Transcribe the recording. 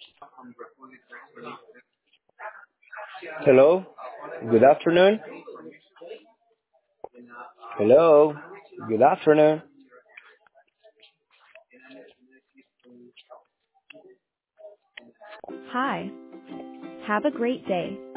Hello. Good afternoon. Hello. Good afternoon. Hi. Have a great day.